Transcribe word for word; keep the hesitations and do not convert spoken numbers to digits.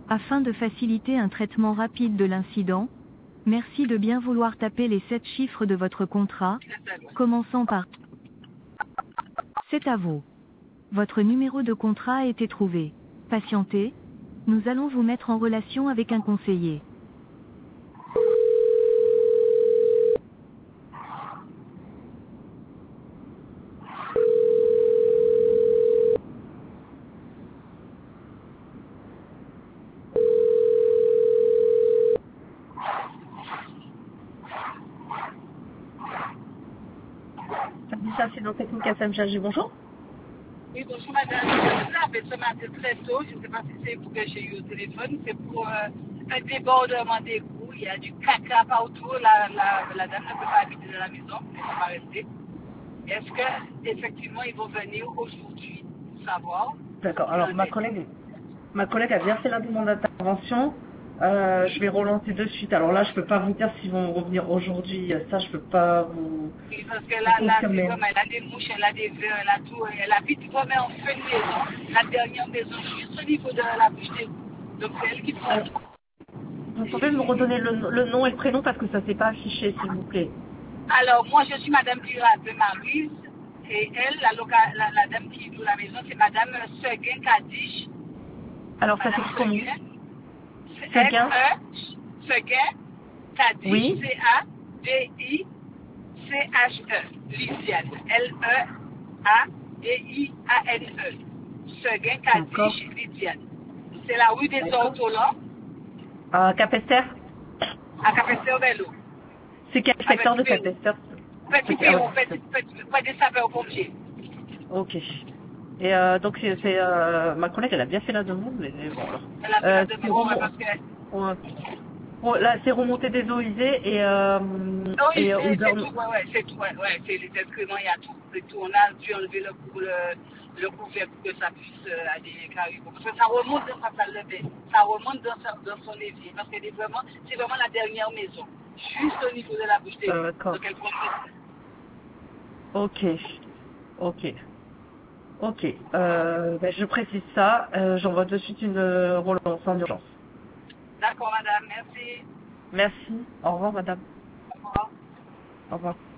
Afin de faciliter un traitement rapide de l'incident, merci de bien vouloir taper les sept chiffres de votre contrat, commençant par C'est à vous. Votre numéro de contrat a été trouvé. Patientez, nous allons vous mettre en relation avec un conseiller. Service incident technique à Samchalgi, bonjour. Oui, bonjour madame. Je vous appelle ce matin très tôt. Je ne sais pas si c'est vous que j'ai eu au téléphone. C'est pour euh, un débordement d'égout. Il y a du caca partout. La, la, la dame ne peut pas habiter dans la maison. Elle ne peut pas rester. Est-ce que effectivement ils vont venir aujourd'hui pour savoir D'accord. ce qu'il Alors en ma est? collègue, ma collègue a bien fait la demande d'intervention. Euh, je vais relancer de suite. Alors là, je peux pas vous dire s'ils vont revenir aujourd'hui. Ça, je peux pas vous, Oui, parce que vous là, là, c'est confirmer. vraiment, elle a des mouches, elle a des vers, elle a tout. Elle habite vraiment en fin de maison. La dernière maison, juste au niveau de la bouche d'égout. Donc c'est elle qui prend Alors, tout. vous pouvez me redonner le, le nom et le prénom parce que ça s'est pas affiché, s'il vous plaît. Alors, moi, je suis Madame Pirate de Marise, et elle, la, loca- la, la dame qui loue la maison, c'est Madame Seguin Kadish. Alors ça Madame s'écrit comment? Seguin. Seguin. S-E, Seguin Kadish, Oui. C-A-D-I-C-H-E, Lysiane. L-E-A-D-I-A-N-E. Seguin D'accord. Kadish, Lysiane. C'est la rue des D'accord. Ortolans, Euh, Capester. à Capester-Vélo. C'est quel Avec secteur de Pérou. Capester? Petit Ah Pérou, ouais. petit, petit, pas des sapeurs-pompiers. Ok. Et euh, donc c'est c'est, euh, ma collègue, elle a bien fait la demande, mais mais bon alors. Elle a fait la Euh, c'est demande, ouais, remon- parce que ouais. Ouais, là c'est remonté des eaux usées et euh, ah oui, et euh, c'est c'est odeur. tout, ouais, ouais, c'est tout, ouais, ouais, c'est les excréments, il y a tout, c'est tout. On a dû enlever le, cou- le, le couvercle pour que ça puisse euh, aller carrément. Parce que ça remonte dans sa salle de bain, ça remonte dans, sa- dans son évier, parce que c'est vraiment, c'est vraiment la dernière maison, juste au niveau de la bouche des roues. D'accord. Donc elle prend tout. Ok. Ok. Ok. Euh, ben, je précise ça. Euh, J'envoie de suite une euh, relance en urgence. D'accord, madame, merci. Merci. Au revoir, madame. Au revoir. Au revoir.